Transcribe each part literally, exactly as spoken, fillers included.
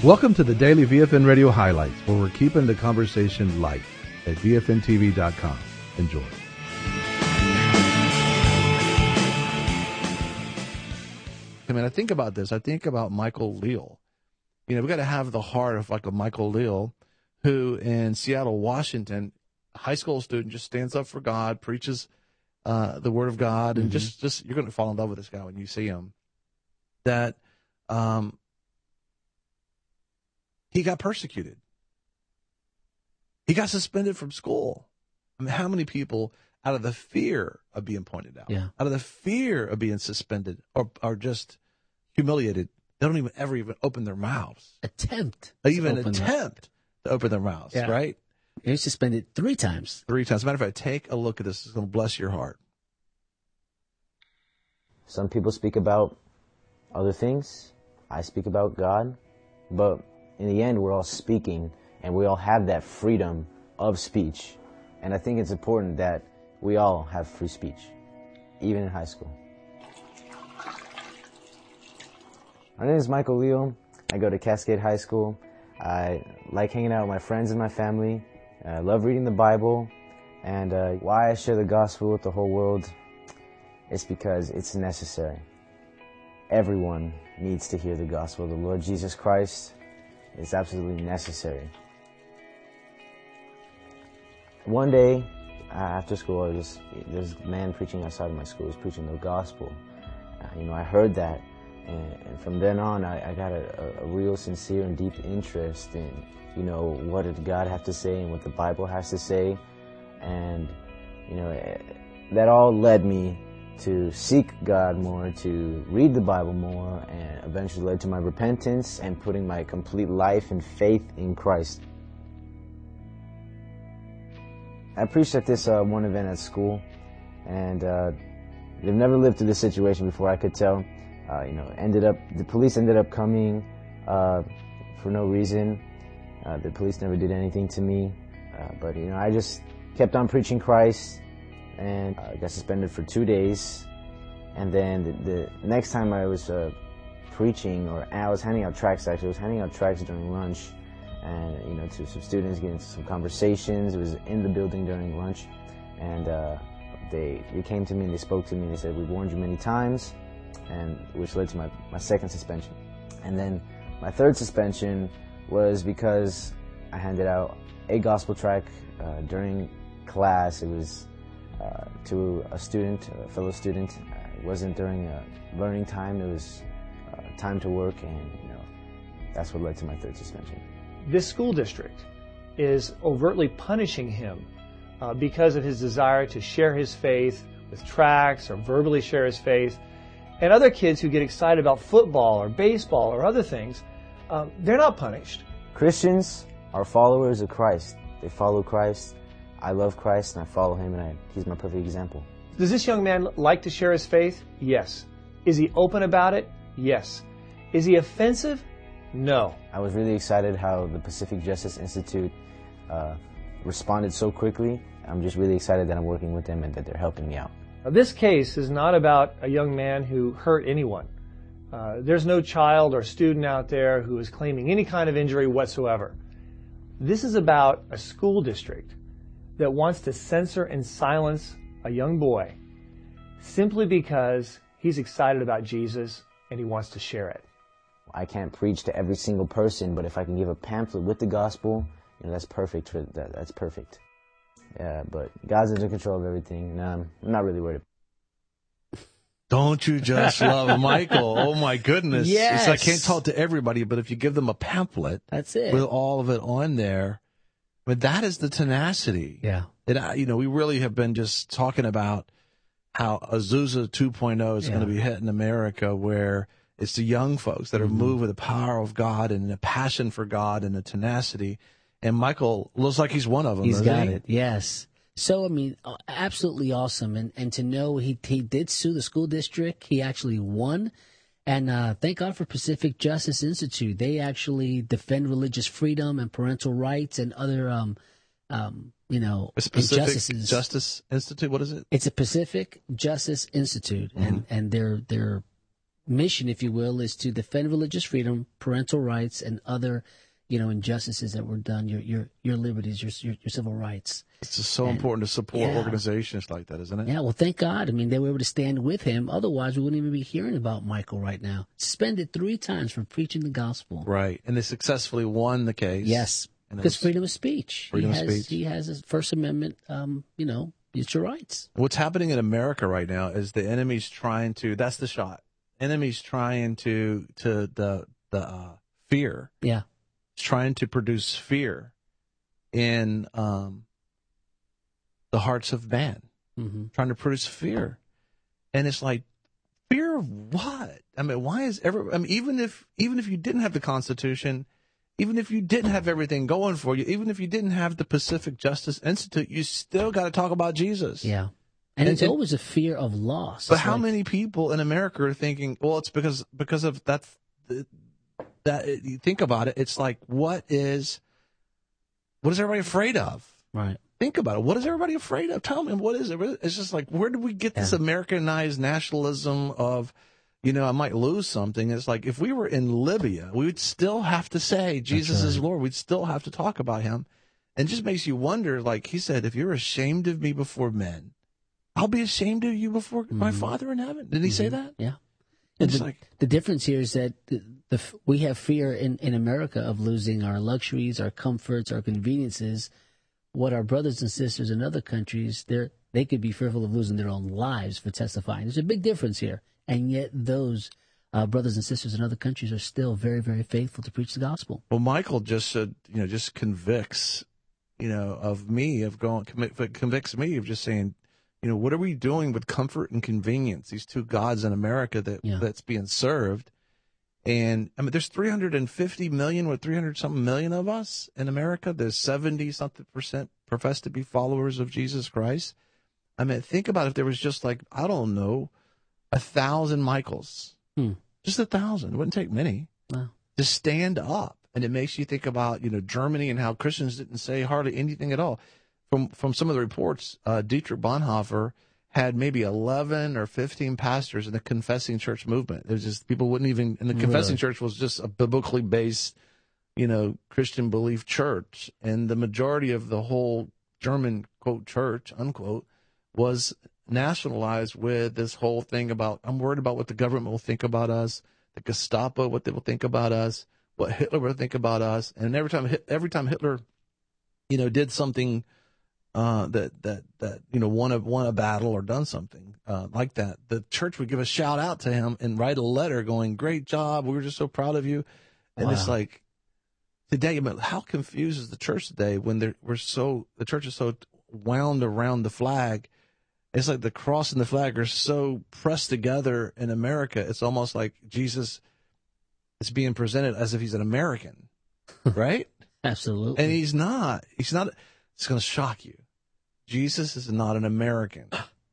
Welcome to the Daily V F N Radio Highlights, where we're keeping the conversation light at V F N T V dot com. Enjoy. I mean, I think about this. I think about Michael Leal. You know, we got to have the heart of like a Michael Leal, who in Seattle, Washington, a high school student, just stands up for God, preaches uh, the Word of God, and mm-hmm. just, just you're going to fall in love with this guy when you see him. That um, he got persecuted. He got suspended from school. I mean, how many people, out of the fear of being pointed out, yeah. out of the fear of being suspended or, or just humiliated, they don't even ever even open their mouths. Attempt. Even to attempt to open their mouths, yeah. right? He was suspended three times. Three times. As a matter of fact, take a look at this. It's going to bless your heart. Some people speak about other things. I speak about God. But in the end, we're all speaking, and we all have that freedom of speech. And I think it's important that we all have free speech, even in high school. My name is Michael Leal. I go to Cascade High School. I like hanging out with my friends and my family. I love reading the Bible. And uh, why I share the gospel with the whole world is because it's necessary. Everyone needs to hear the gospel of the Lord Jesus Christ. It's absolutely necessary. One day, uh, after school, I was, there's a man preaching outside of my school. He was preaching the gospel. Uh, you know, I heard that. And, and from then on, I, I got a, a real sincere and deep interest in, you know, what did God have to say and what the Bible has to say. And, you know, that all led me to seek God more, to read the Bible more, and eventually led to my repentance and putting my complete life and faith in Christ. I preached at this uh, one event at school, and uh, they've never lived through this situation before, I could tell. Uh, you know, ended up, the police ended up coming uh, for no reason. Uh, the police never did anything to me. Uh, but, you know, I just kept on preaching Christ, and I uh, got suspended for two days. And then the, the next time I was uh, preaching, or I was handing out tracts, actually, I was handing out tracts during lunch, and, you know, to some students, getting into some conversations. It was in the building during lunch. And uh, they, they came to me and they spoke to me and they said, "We've warned you many times," and which led to my, my second suspension. And then my third suspension was because I handed out a gospel tract uh, during class. It was uh, to a student, a fellow student. Uh, it wasn't during uh, learning time. It was uh, time to work, and you know that's what led to my third suspension. This school district is overtly punishing him uh, because of his desire to share his faith with tracts or verbally share his faith. And other kids who get excited about football or baseball or other things, um, they're not punished. Christians are followers of Christ. They follow Christ. I love Christ and I follow him, and I, he's my perfect example. Does this young man like to share his faith? Yes. Is he open about it? Yes. Is he offensive? No. I was really excited how the Pacific Justice Institute uh, responded so quickly. I'm just really excited that I'm working with them and that they're helping me out. Now, this case is not about a young man who hurt anyone. Uh, there's no child or student out there who is claiming any kind of injury whatsoever. This is about a school district that wants to censor and silence a young boy simply because he's excited about Jesus and he wants to share it. I can't preach to every single person, but if I can give a pamphlet with the gospel, you know, that's perfect. For that, that's perfect. Yeah, but God's in control of everything. No, I'm not really worried. Don't you just love Michael? Oh, my goodness. Yes. It's like, I can't talk to everybody, but if you give them a pamphlet, that's it, with all of it on there, but that is the tenacity. Yeah. It, you know, we really have been just talking about how Azusa two point oh is yeah. going to be hitting America, where it's the young folks that are mm-hmm. moved with the power of God and the passion for God and the tenacity. And Michael looks like he's one of them. He's got he? it, yes. So, I mean, absolutely awesome. And and to know he he did sue the school district. He actually won. And uh, thank God for Pacific Justice Institute. They actually defend religious freedom and parental rights and other, um, um, you know, a Pacific injustices. Justice Institute, what is it? It's a Pacific Justice Institute. Mm-hmm. And, and they're, they're mission, if you will, is to defend religious freedom, parental rights, and other, you know, injustices that were done, your your your liberties, your your, your civil rights. It's just so And, important to support yeah. organizations like that, isn't it? Yeah, well, thank God. I mean, they were able to stand with him. Otherwise, we wouldn't even be hearing about Michael right now. Suspended three times for preaching the gospel. Right, and they successfully won the case. Yes, And it because was- freedom of speech. Freedom he of has, speech. He has his First Amendment, um, you know, it's your rights. What's happening in America right now is the enemy's trying to. That's the shot. Enemy's trying to to the the uh, fear. Yeah. It's trying to produce fear in um, the hearts of man. Mm-hmm. Trying to produce fear, and it's like, fear of what? I mean, why is ever? I mean, even if even if you didn't have the Constitution, even if you didn't have everything going for you, even if you didn't have the Pacific Justice Institute, you still got to talk about Jesus. Yeah. And, And- it's and- always a fear of loss. But It's how like- many people in America are thinking, well, it's because because of that that you think about it, it's like, what is what is everybody afraid of? Right. Think about it. What is everybody afraid of? Tell me, what is it? It's just like, where did we get this Yeah. Americanized nationalism of, you know, I might lose something? It's like, if we were in Libya, we would still have to say Jesus is right. Lord. We'd still have to talk about him. And it just makes you wonder, like he said, if you're ashamed of me before men, I'll be ashamed of you before my Mhm. Father in heaven. Did he say that? Yeah. It's the, like, the difference here is that the, the we have fear in, in America of losing our luxuries, our comforts, our conveniences. What our brothers and sisters in other countries, they're they could be fearful of losing their own lives for testifying. There's a big difference here, and yet those uh, brothers and sisters in other countries are still very, very faithful to preach the gospel. well, Michael just said, you know, just convicts, you know, of me, of going, convic- convicts me of just saying, you know, what are we doing with comfort and convenience? These two gods in America that Yeah. that's being served. And I mean, there's three hundred fifty million, what, three hundred something million of us in America. There's seventy something percent profess to be followers of Jesus Christ. I mean, think about if there was just like, I don't know, a thousand Michaels, Hmm. just a thousand. It wouldn't take many Wow. to stand up. And it makes you think about, you know, Germany and how Christians didn't say hardly anything at all. From from some of the reports, uh, Dietrich Bonhoeffer had maybe eleven or fifteen pastors in the confessing church movement. It was just, people wouldn't even, and the confessing Really? church was just a biblically based, you know, Christian belief church. And the majority of the whole German, quote, church, unquote, was nationalized with this whole thing about, I'm worried about what the government will think about us, the Gestapo, what they will think about us, what Hitler will think about us. And every time, every time Hitler, you know, did something uh, that, that, that, you know, won a, won a battle or done something uh, like that, the church would give a shout out to him and write a letter going, great job. We were just so proud of you. And Wow. it's like, today, I mean, how confused is the church today when they're, we're so, the church is so wound around the flag. It's like the cross and the flag are so pressed together in America. It's almost like Jesus is being presented as if he's an American, right? Absolutely. And he's not. He's not. It's going to shock you. Jesus is not an American.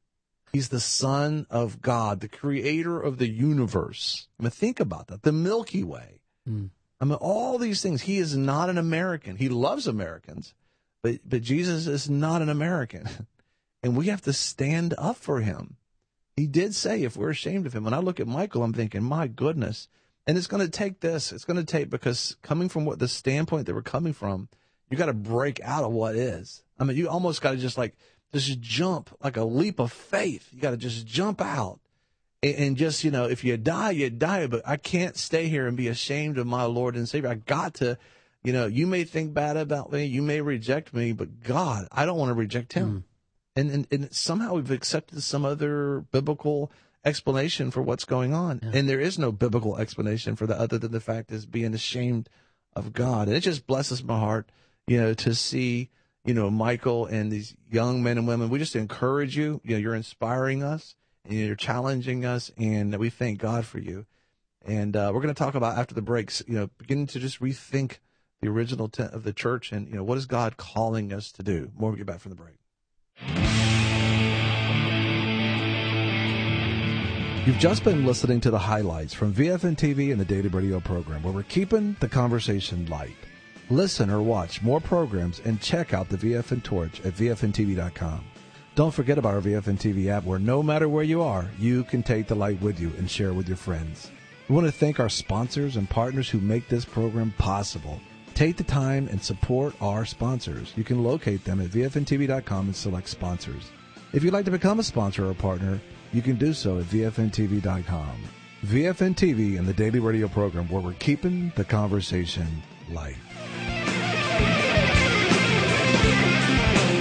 He's the Son of God, the creator of the universe. I mean, think about that. The Milky Way. Mm. I mean, all these things. He is not an American. He loves Americans, but, but Jesus is not an American. And we have to stand up for him. He did say, if we're ashamed of him, when I look at Michael, I'm thinking, my goodness. And it's going to take this. It's going to take, because coming from what the standpoint that we're coming from, you got to break out of what is. I mean, you almost got to just like, just jump like a leap of faith. You got to just jump out and, and just, you know, if you die, you die, but I can't stay here and be ashamed of my Lord and Savior. I got to, you know, you may think bad about me. You may reject me, but God, I don't want to reject him. Mm. And, and, and somehow we've accepted some other biblical explanation for what's going on. Yeah. And there is no biblical explanation for that other than the fact is being ashamed of God. And it just blesses my heart, you know, to see, you know, Michael and these young men and women. We just encourage you. You know, you're inspiring us and you're challenging us, and we thank God for you. And uh, we're going to talk about after the breaks, you know, beginning to just rethink the original tent of the church and, you know, what is God calling us to do? More when we get back from the break. You've just been listening to the highlights from V F N T V and the Daily Radio program, where we're keeping the conversation light. Listen or watch more programs and check out the V F N Torch at V F N T V dot com. Don't forget about our V F N T V app, where no matter where you are, you can take the light with you and share it with your friends. We want to thank our sponsors and partners who make this program possible. Take the time and support our sponsors. You can locate them at V F N T V dot com and select sponsors. If you'd like to become a sponsor or a partner, you can do so at V F N T V dot com. V F N T V and the daily radio program where we're keeping the conversation live.